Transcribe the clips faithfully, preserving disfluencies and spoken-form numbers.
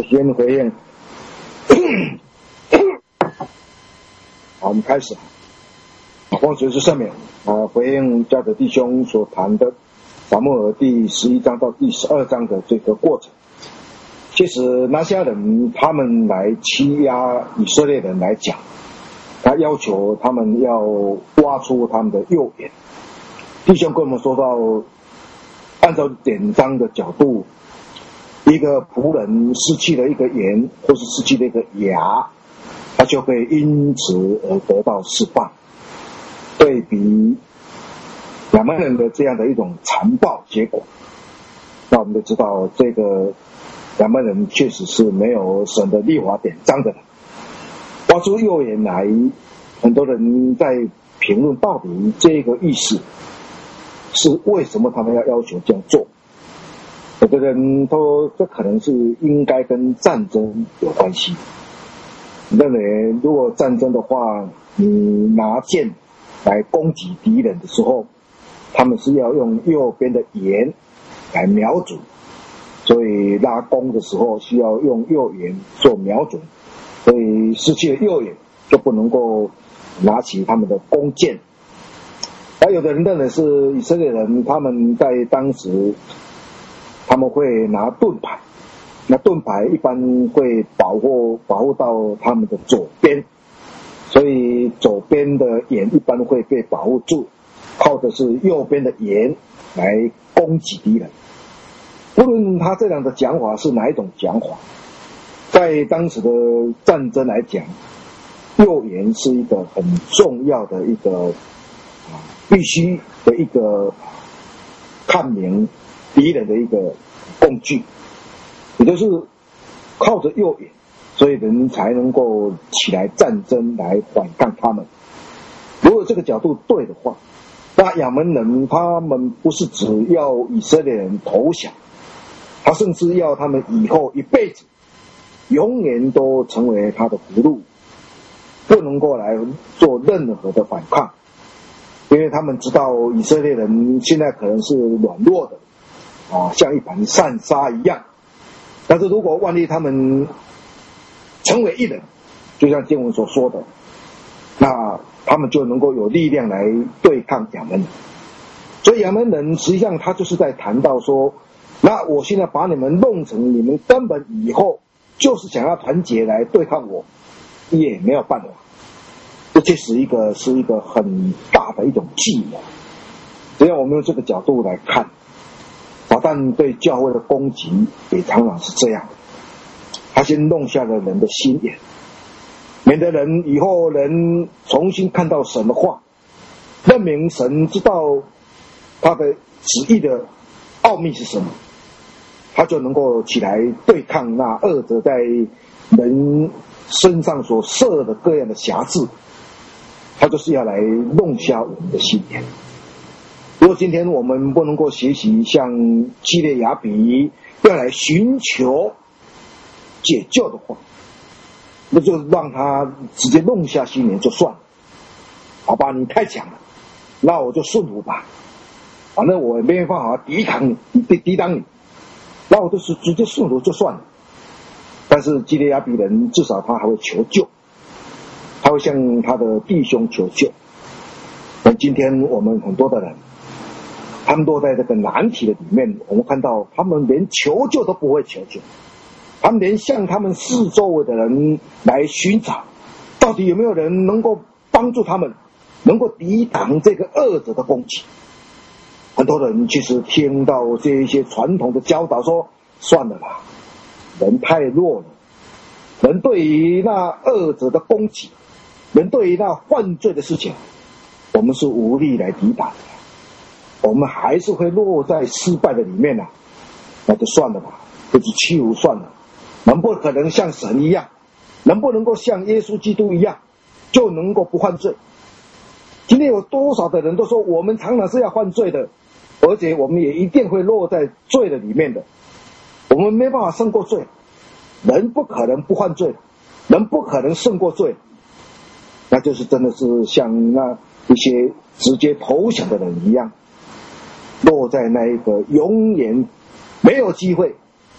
先回应。好，我们开始。奉随之赦免啊，回应教者弟兄所谈的撒母耳第十一章到第十二章的这个过程。其实拿撒人他们来欺压以色列人来讲，他要求他们要挖出他们的右眼。弟兄跟我们说到，按照典章的角度，一个仆人失去了一个眼或是失去了一个牙，他就会因此而得到释放。对比亚扪人的这样的一种残暴结果，那我们就知道这个亚扪人确实是没有神的律法典章的人。挖出右眼来，很多人在评论到底这个意思是为什么他们要要求这样做。有的人都这可能是应该跟战争有关系，认为如果战争的话，你拿剑来攻击敌人的时候，他们是要用右边的眼来瞄准，所以拉弓的时候需要用右眼做瞄准，所以失去了右眼就不能够拿起他们的弓箭。而有的人认为是以色列人他们在当时他们会拿盾牌，那盾牌一般会保护保护到他们的左边，所以左边的眼一般会被保护住，靠的是右边的眼来攻击敌人。无论他这样的讲法是哪一种讲法，在当时的战争来讲，右眼是一个很重要的一个啊必须的一个看明敌人的一个工具，也就是靠着右眼，所以人才能够起来战争来反抗他们。如果这个角度对的话，那亚扪人他们不是只要以色列人投降，他甚至要他们以后一辈子永远都成为他的俘虏，不能够来做任何的反抗，因为他们知道以色列人现在可能是软弱的啊，像一盘散沙一样。但是如果万一他们成为一人，就像经文所说的，那他们就能够有力量来对抗亚扪人。所以亚扪人实际上他就是在谈到说，那我现在把你们弄成你们根本以后就是想要团结来对抗我，也没有办法。这确实一个是一个很大的一种计谋。只要我们用这个角度来看，撒旦对教会的攻击也常常是这样，他先弄下了人的心眼，免得人以后人重新看到神的话，认明神知道他的旨意的奥秘是什么，他就能够起来对抗那恶者在人身上所设的各样的瑕疵，他就是要来弄瞎我们的心眼。如果今天我们不能够学习像基列雅比要来寻求解救的话，那就让他直接弄下心眼就算了。好吧，你太强了，那我就顺服吧，反正我也没办法抵抗你，抵抵挡你，那我就是直接顺服就算了。但是基列雅比人至少他还会求救，他会向他的弟兄求救。而今天我们很多的人，他们都在这个难题的里面，我们看到他们连求救都不会求救，他们连向他们四周围的人来寻找，到底有没有人能够帮助他们，能够抵挡这个恶者的攻击。很多人其实听到这一些传统的教导说，算了吧，人太弱了，人对于那恶者的攻击，人对于那犯罪的事情，我们是无力来抵挡的，我们还是会落在失败的里面啊，那就算了吧，就是屈服算了。能不可能像神一样，能不能够像耶稣基督一样就能够不犯罪？今天有多少的人都说我们常常是要犯罪的，而且我们也一定会落在罪的里面的，我们没办法胜过罪，人不可能不犯罪，人不可能胜过罪，那就是真的是像那一些直接投降的人一样，落在那一个永远没有机会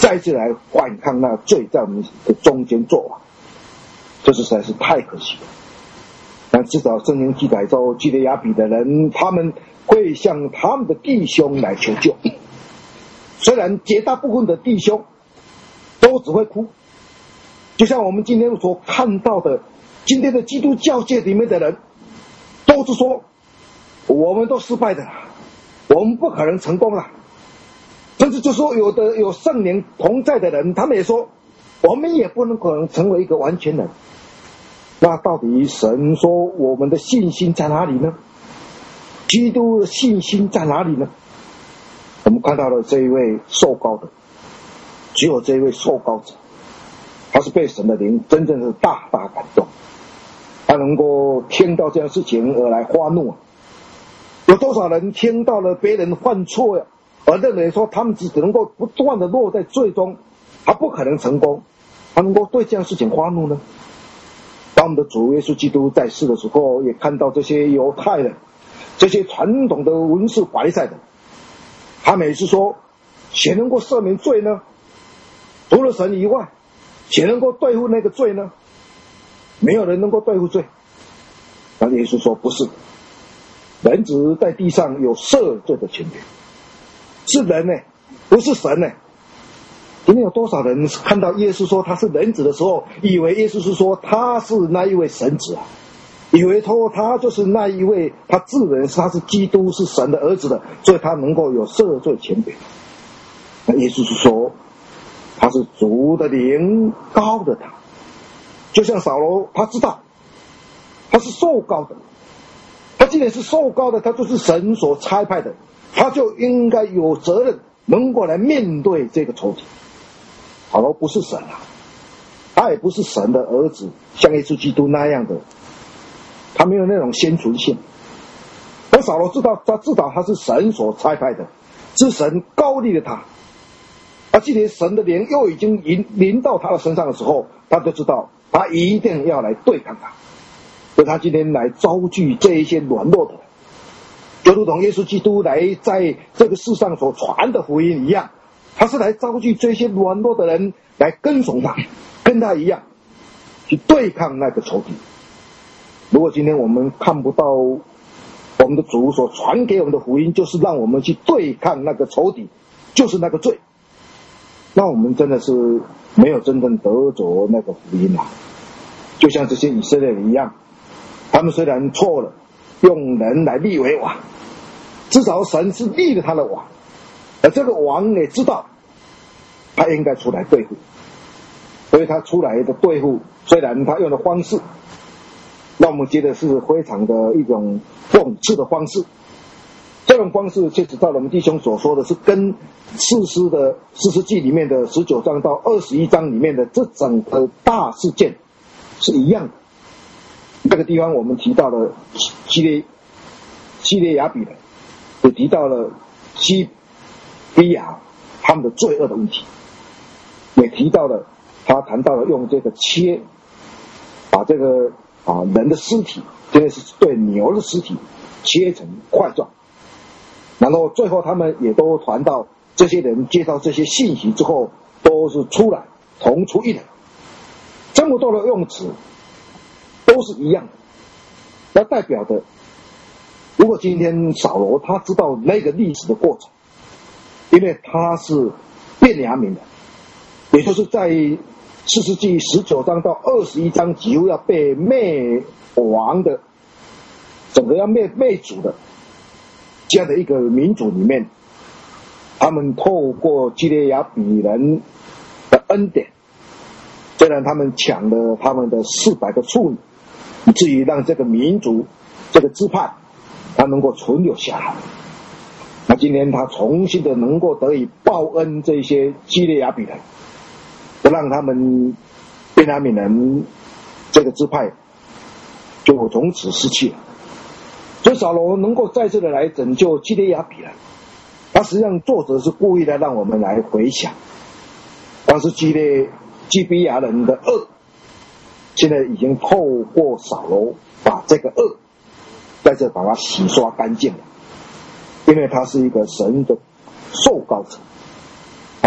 再次来反抗那罪在我们的中间作王，这是实在是太可惜了。但至少圣经记载说，基列雅比的人他们会向他们的弟兄来求救，虽然绝大部分的弟兄都只会哭，就像我们今天所看到的，今天的基督教界里面的人都是说，我们都失败的，我们不可能成功了。甚至就说有的有圣灵同在的人，他们也说我们也不能可能成为一个完全人。那到底神说我们的信心在哪里呢？基督的信心在哪里呢？我们看到了这一位受膏的，只有这一位受膏者，他是被神的灵真正是大大感动，他能够听到这样的事情而来发怒啊！有多少人听到了别人犯错呀，而认为说他们只能够不断的落在罪中，他不可能成功，他能够对这样的事情发怒呢？当我们的主耶稣基督在世的时候，也看到这些犹太人，这些传统的文士法利赛人，他们也是说，谁能够赦免罪呢？除了神以外，谁能够对付那个罪呢？没有人能够对付罪。那耶稣说不是，人子在地上有赦罪的权柄，是人呢，不是神呢。今天有多少人看到耶稣说他是人子的时候，以为耶稣是说他是那一位神子啊，以为说他就是那一位他自认他是基督是神的儿子的，所以他能够有赦罪权柄。那耶稣是说他是主的灵膏的他，就像扫罗，他知道他是受膏的，他既然是受膏的，他就是神所差派的，他就应该有责任能够来面对这个仇敌。扫罗不是神啊，他也不是神的儿子，像耶稣基督那样的，他没有那种先存性。但扫罗知道，他知道他是神所差派的，是神膏立了他。而既然神的灵又已经临临到他的身上的时候，他就知道他一定要来对抗他，所以他今天来招聚这一些软弱的人，就如同耶稣基督来在这个世上所传的福音一样，他是来招聚这些软弱的人来跟从他，跟他一样去对抗那个仇敌。如果今天我们看不到我们的主所传给我们的福音就是让我们去对抗那个仇敌，就是那个罪，那我们真的是没有真正得着那个福音啊。就像这些以色列人一样，他们虽然错了，用人来立为王，至少神是立了他的王，而这个王也知道他应该出来对付，所以他出来的对付，虽然他用的方式让我们觉得是非常的一种讽刺的方式，这种方式确实照我们弟兄所说的是跟士师的士师记里面的十九章到二十一章里面的这整个大事件是一样的。这个地方我们提到了基列基列雅比人，也提到了基比亚他们的罪恶的问题，也提到了他谈到了用这个切把这个啊人的尸体，这个是对牛的尸体切成块状，然后最后他们也都传到这些人接到这些信息之后都是出来同出一人，这么多的用词都是一样的。那代表的，如果今天扫罗他知道那个历史的过程，因为他是便雅悯的，也就是在士师记十九章到二十一章几乎要被灭亡的，整个要灭灭族的这样的一个民族里面，他们透过基列雅比人的恩典，虽然他们抢了他们的四百个处女，以至于让这个民族这个支派他能够存留下来，那今天他重新的能够得以报恩这些基列雅比人，不让他们便雅悯人这个支派就从此失去了。所以扫罗能够再次的来拯救基列雅比人，他实际上作者是故意的让我们来回想，当时基列基比亚人的恶，现在已经透过扫罗把这个恶在这把它洗刷干净了，因为他是一个神的受膏者，他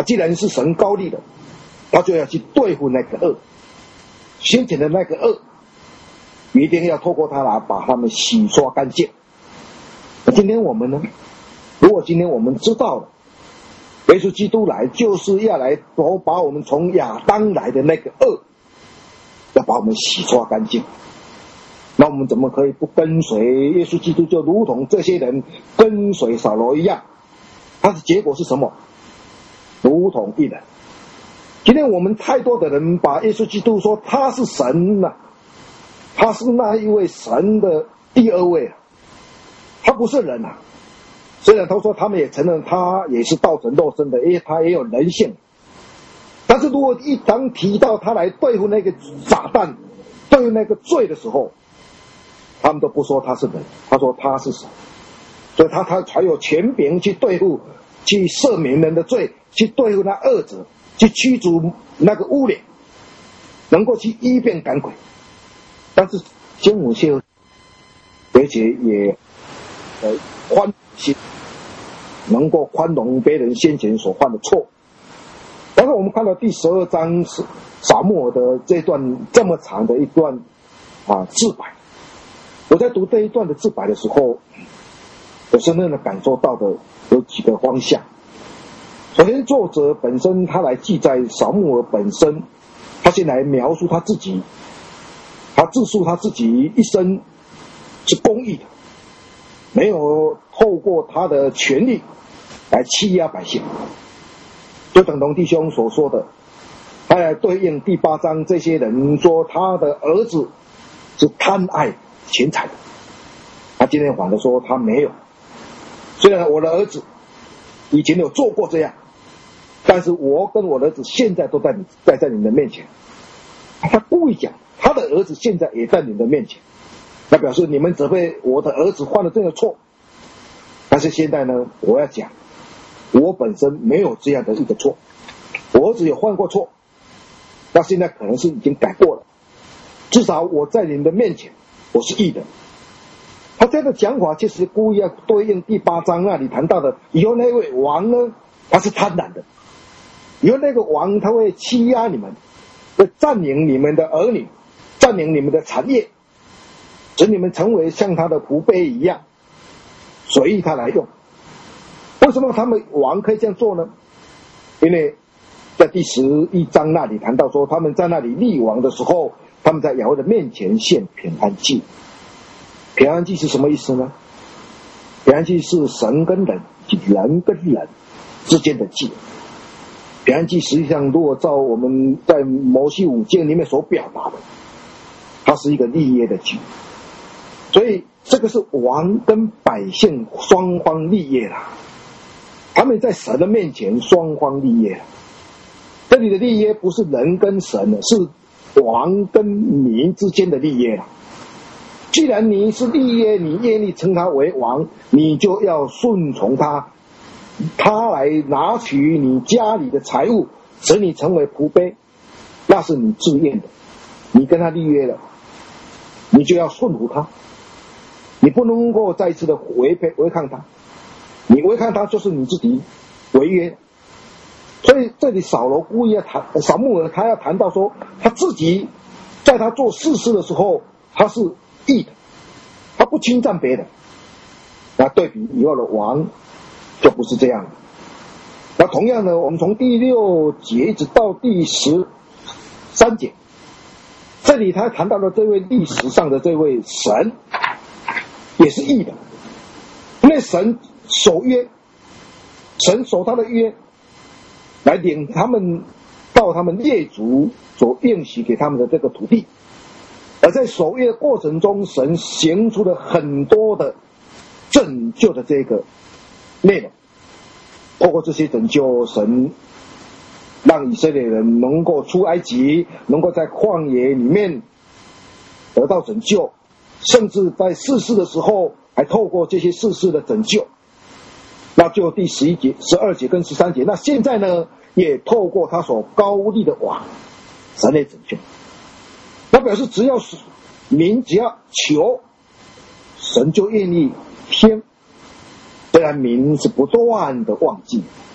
既然是神高立的，他就要去对付那个恶，先前的那个恶，一定要透过他来把他们洗刷干净。那今天我们呢？如果今天我们知道了，耶稣基督来就是要来把我们从亚当来的那个恶，要把我们洗刷干净，那我们怎么可以不跟随耶稣基督？就如同这些人跟随扫罗一样，他的结果是什么？如同一人。今天我们太多的人把耶稣基督说他是神啊，他是那一位神的第二位啊，他不是人啊。虽然他说他们也承认他也是道成肉身的，因为他也有人性，但是如果一当提到他来对付那个撒旦，对付那个罪的时候，他们都不说他是人，他说他是神，所以他他才有权柄去对付，去赦免人的罪，去对付那恶者，去驱逐那个污灵，能够去医病赶鬼。但是经母谢而且也呃宽心，能够宽容别人先前所犯的错。但是我们看到第十二章撒母耳的这段这么长的一段啊自白，我在读这一段的自白的时候，我深深的感受到的有几个方向。首先，作者本身他来记载撒母耳本身，他先来描述他自己，他自述他自己一生是公义的，没有透过他的权力来欺压百姓，就等同弟兄所说的，他来对应第八章这些人说他的儿子是贪爱钱财的，他今天反的说他没有。虽然我的儿子以前有做过这样，但是我跟我的儿子现在都在你在在你的面前。他故意讲他的儿子现在也在你的面前，那表示你们责备我的儿子犯了这个错。但是现在呢，我要讲我本身没有这样的一个错，我儿子有犯过错，那现在可能是已经改过了，至少我在你们的面前我是义的。他这个讲法其实故意要对应第八章那里谈到的，以后那位王呢，他是贪婪的，以后那个王他会欺压你们，会占领你们的儿女，占领你们的产业，使你们成为像他的仆婢一样，随意他来用。为什么他们王可以这样做呢？因为在第十一章那里谈到说，他们在那里立王的时候，他们在亚威的面前献平安祭。平安祭是什么意思呢？平安祭是神跟人，人跟人之间的祭。平安祭实际上如果照我们在摩西五经里面所表达的，它是一个立约的祭，所以这个是王跟百姓双方立约啦，他们在神的面前双方立约。这里的立约不是人跟神的，是王跟民之间的立约啦。既然你是立约，你愿意称他为王，你就要顺从他，他来拿取你家里的财物，使你成为仆婢，那是你自愿的，你跟他立约了，你就要顺服他，你不能够再一次的违背违抗他，你违抗他就是你自己违约。所以这里扫罗故意要谈，撒母耳他要谈到说，他自己在他做事事的时候，他是义的，他不侵占别人。那对比以后的王就不是这样。那同样呢，我们从第六节一直到第十三节，这里他谈到了这位历史上的这位神也是义的，因为神守约，神守他的约，来领他们到他们列祖所应许给他们的这个土地。而在守约过程中，神行出了很多的拯救的这个内容，透过这些拯救，神让以色列人能够出埃及，能够在旷野里面得到拯救，甚至在世事的时候还透过这些世事的拯救。那就第十一节、十二节跟十三节，那现在呢，也透过他所高立的王，神来拯救。那表示只要是民只要求，神就愿意听。虽然民是不断的忘记，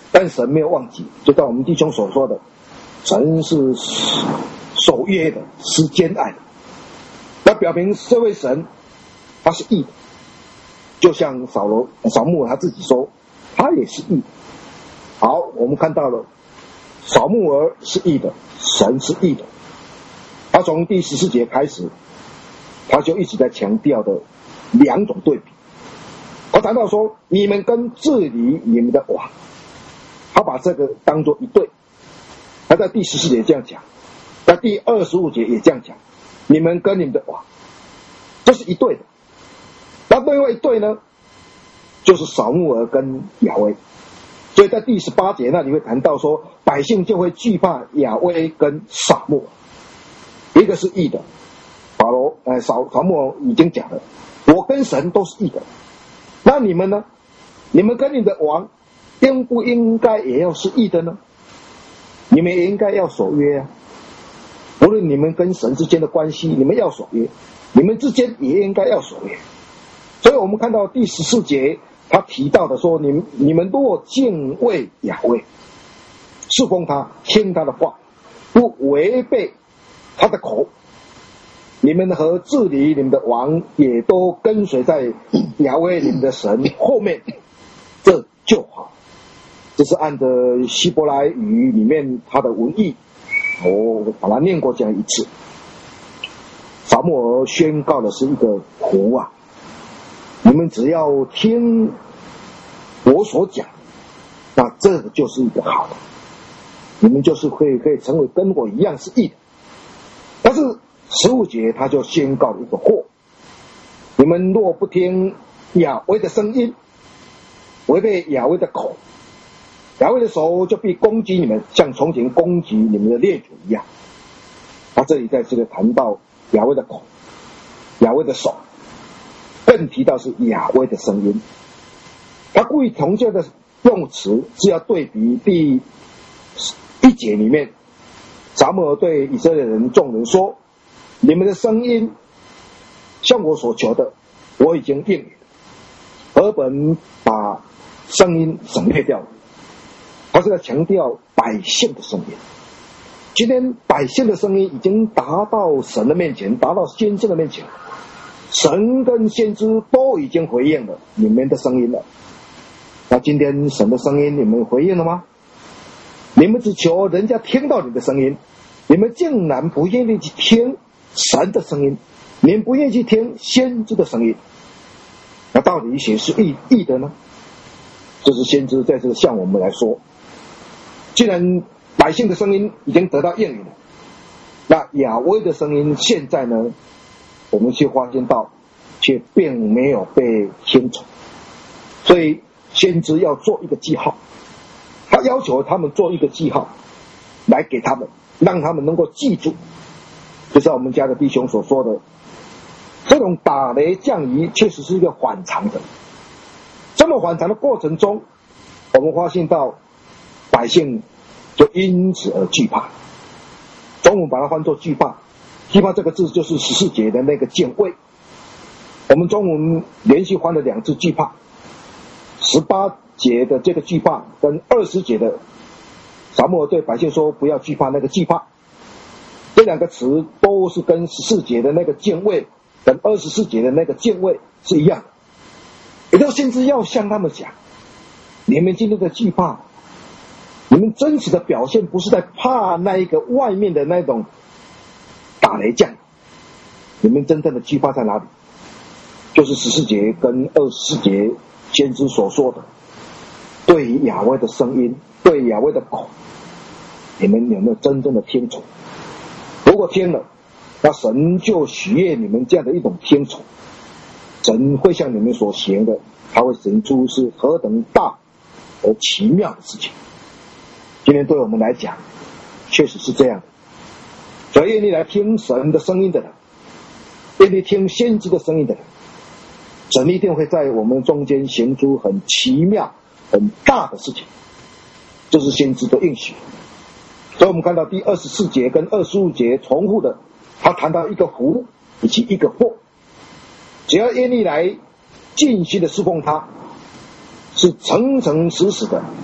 但神没有忘记，就像我们弟兄所说的，神是守约的，是坚爱的。那表明这位神他是义的，就像扫罗扫慕尔他自己说，他也是义的。好，我们看到了扫慕尔是义的，神是义的。他从第十四节开始，他就一直在强调的两种对比。他谈到说，你们跟治理你们的王，他把这个当作一对。他在第十四节这样讲，在第二十五节也这样讲，你们跟你们的王，这是一对的。那另外一对呢，就是扫慕尔跟亚威。所以在第十八节那里会谈到说，百姓就会惧怕亚威跟扫慕尔，一个是义的，保罗呃扫扫慕尔已经讲了，我跟神都是义的。那你们呢？你们跟你的王应不应该也要是义的呢？你们也应该要守约啊！无论你们跟神之间的关系，你们要守约，你们之间也应该要守约。所以我们看到第十四节他提到的说，你们你们若敬畏亚威，侍奉他，听他的话，不违背他的口，你们和治理你们的王也都跟随在亚威你们的神后面，这就好。这是按照希伯来语里面它的文意，我把它念过这样一次。撒母耳宣告的是一个福啊，你们只要听我所讲，那这个就是一个好的，你们就是会可以成为跟我一样是义的。但是十五节他就宣告了一个祸，你们若不听亚威的声音，违背亚威的口，亚威的手就必攻击你们，像从前攻击你们的列祖一样。他这里在这个谈到亚威的口，亚威的手，更提到是亚威的声音。他故意同样的用词是要对比第一节里面，撒母耳对以色列人众人说，你们的声音像我所求的，我已经应允了。俄本把声音省略掉了，他是在强调百姓的声音。今天百姓的声音已经达到神的面前，达到先知的面前，神跟先知都已经回应了你们的声音了。那今天神的声音你们回应了吗？你们只求人家听到你的声音，你们竟然不愿意去听神的声音，你们不愿意去听先知的声音，那到底谁是义义的呢？这是先知在这个向我们来说，既然百姓的声音已经得到应允了，那亚威的声音现在呢，我们却发现到却并没有被听从，所以先知要做一个记号，他要求他们做一个记号来给他们，让他们能够记住，就像我们家的弟兄所说的，这种打雷降雨确实是一个反常的，这么反常的过程中，我们发现到百姓就因此而惧怕。中文把它翻作惧怕，惧怕这个字就是十四节的那个敬畏，我们中文连续翻了两次惧怕，十八节的这个惧怕跟二十节的撒母耳对百姓说不要惧怕那个惧怕，这两个词都是跟十四节的那个敬畏跟二十四节的那个敬畏是一样的。也就是先知要向他们讲，你们今天的惧怕，你们真实的表现不是在怕那一个外面的那种打雷降，你们真正的惧怕在哪里？就是十四节跟二十四节先知所说的，对于亚威的声音，对亚威的口，你们有没有真正的听从？如果听了，那神就喜悦你们这样的一种听从，神会向你们所行的，他会行出是何等大而奇妙的事情。今天对我们来讲确实是这样的，所以愿意来听神的声音的人，愿意听先知的声音的人，神一定会在我们中间行出很奇妙很大的事情，这是先知的应许。所以我们看到第二十四节跟二十五节重复的，他谈到一个福以及一个祸，只要愿意来尽心的侍奉他，是诚诚实实的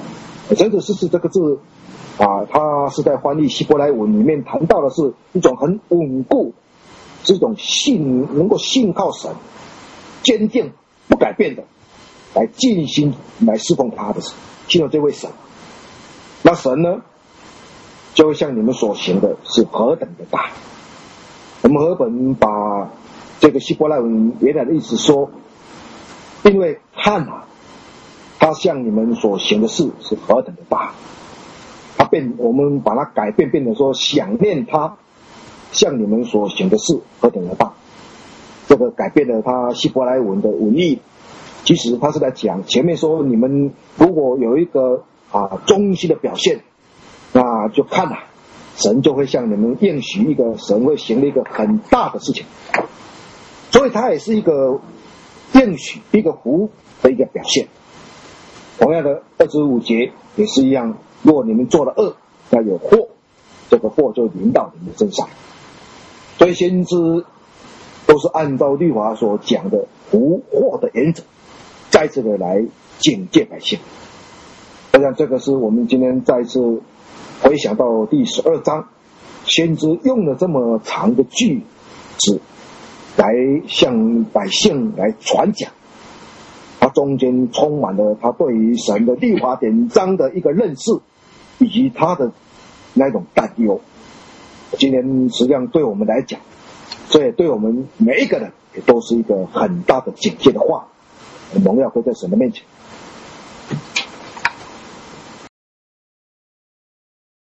真子四世这个字啊，它是在翻译希伯来文里面谈到的是一种很稳固，是一种信能够信靠神，坚定不改变的来尽心来侍奉他的信靠这位神。那神呢，就会像你们所行的是何等的大。我们和本把这个希伯来文原来的意思说，因为看啊，他像你们所行的事是何等的大，他变我们把它改变，变成说想念他像你们所行的事何等的大。这个改变了他希伯来文的文意，其实他是在讲前面说你们如果有一个啊忠心的表现，那就看啊，神就会向你们应许一个，神会行了一个很大的事情。所以它也是一个应许，一个福的一个表现。同样的二十五节也是一样，如果你们做了恶，要有祸，这个祸就临到你们身上。所以先知都是按照律法所讲的福祸的原则，再次的来警戒百姓。我想这个是我们今天再次回想到第十二章，先知用了这么长的句子来向百姓来传讲，它中间充满了他对于神的律法典章的一个认识，以及他的那种担忧。今天实际上对我们来讲，这也对我们每一个人也都是一个很大的警戒的话，荣耀归在神的面前。